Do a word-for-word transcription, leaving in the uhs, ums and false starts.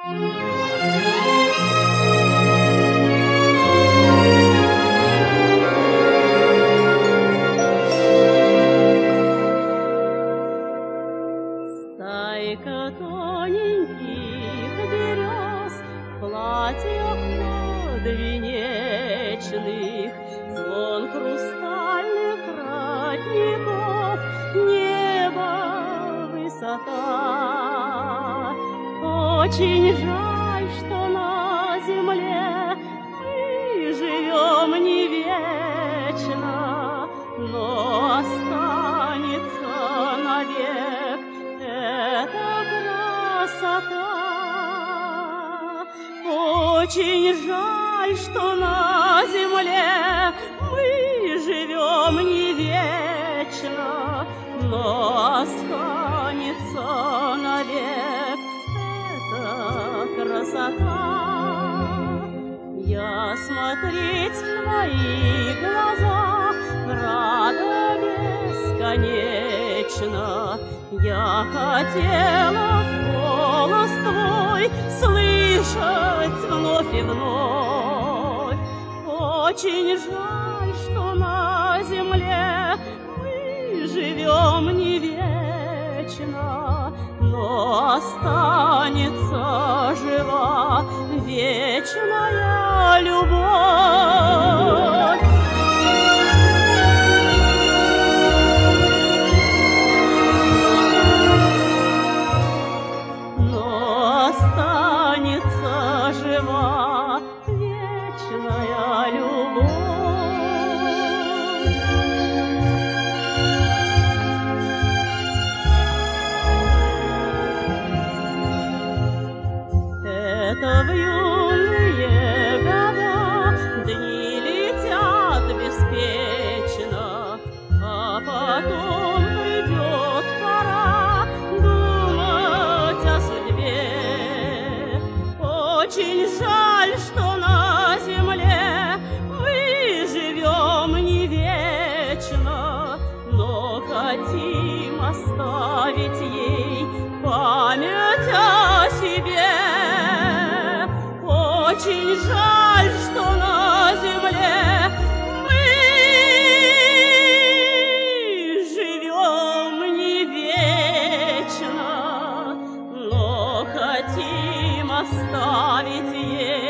Стайка тоненьких берез в платьях подвенечных, звон хрустальных родников, небо, высота. Очень жаль, что на земле мы живем не вечно, но останется навек эта красота. Очень жаль, что на земле мы живем не вечно, но останется навек эта красота. Я смотреть в твои глаза рада бесконечно. Я хотела голос твой слышать вновь и вновь. Очень жаль, что на земле мы живем не вечно, но останется жива вечная любовь. Останется жива вечная любовь. Это в юные года дни летят беспечно, а потом придет пора думать о судьбе. Очень жаль, что на земле мы живем не вечно, но хотим оставить ей память о себе. Очень жаль, что на земле мы живем не вечно, но хотим оставить ей